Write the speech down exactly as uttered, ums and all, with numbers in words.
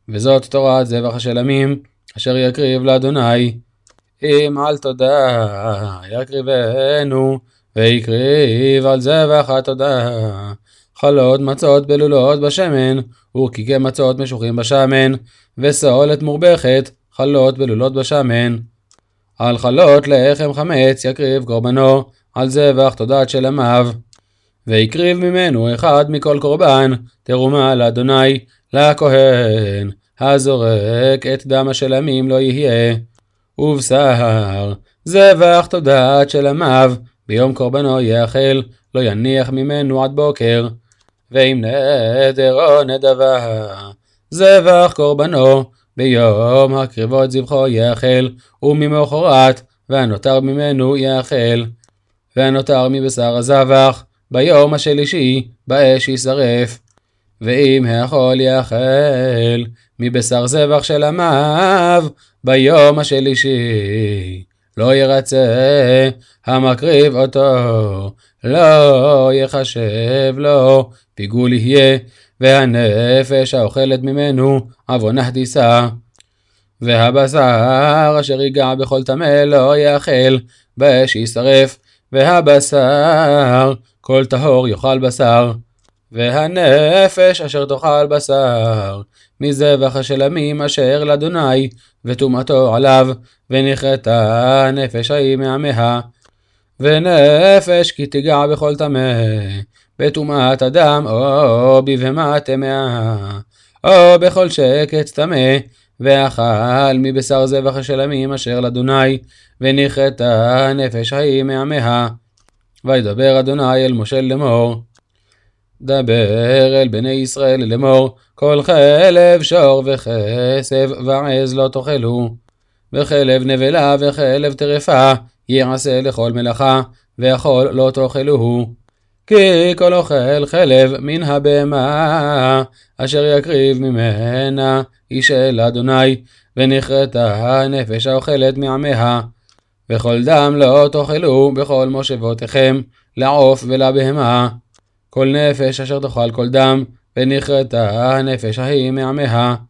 וזאת תורת זבח השלמים, אשר יקריב לאדוני. אם על תודה יקריבנו, ויקריב על זבח התודה. חלות מצות בלולות בשמן, ורקיקי מצות משוחים בשמן, וסולת מורבכת, חלות בלולות בשמן. על חלות לחם חמץ יקריב קורבנו, על זבח תודת שלמיו. ויקריב ממנו אחד מכל קורבן, תרומה לאדוני, לכהן, הזורק את דם השלמים לא יהיה. ובשר, זבח תודת שלמיו, ביום קורבנו יאכל, לא יניח ממנו עד בוקר. ואם נדר או נדבה, זבח קורבנו, ביום הקריבות זבחו יאכל, וממחרת, והנותר ממנו יאכל. והנותר מבשר הזבח, ביום השלישי, באש ישרף. ואם האכול יאכל, מבשר זבח שלמיו, ביום השלישי, לא ירצה המקריב אותו, לא יחשב לו, פיגול יהיה, והנפש האוכלת ממנו, עוונה תישא. והבשר אשר ייגע בכל טמא לא יאכל, באש ישרף, והבשר כל טהור יאכל בשר. והנפש אשר תאכל בשר, מזבח השלמים אשר לאדוני, וטומאתו עליו, ונכרתה נפש ההיא מעמיה. ונפש כי תיגע בכל טמא, בטומאת אדם או בבהמה טמאה, או בכל שקץ טמא, ואכל מבשר זבח השלמים אשר לאדוני, ונכרתה נפש ההיא מעמיה. וידבר אדוני אל משה לאמור, דבר אל בני ישראל לאמור, כל חלב שור וכסף ועז לא תאכלו, וחלב נבלה וחלב טרפה יעשה לכל מלאכה, והחול לא תאכלוהו. כי כל אוכל חלב מן הבהמה, אשר יקריב ממנה איש אל אדוני, ונכרתה הנפש האוכלת מעמיה. וכל דם לא תאכלו בכל מושבותיכם, לעוף ולבהמה. כל נפש אשר תאכל כל דם, ונכרתה הנפש ההיא מעמיה.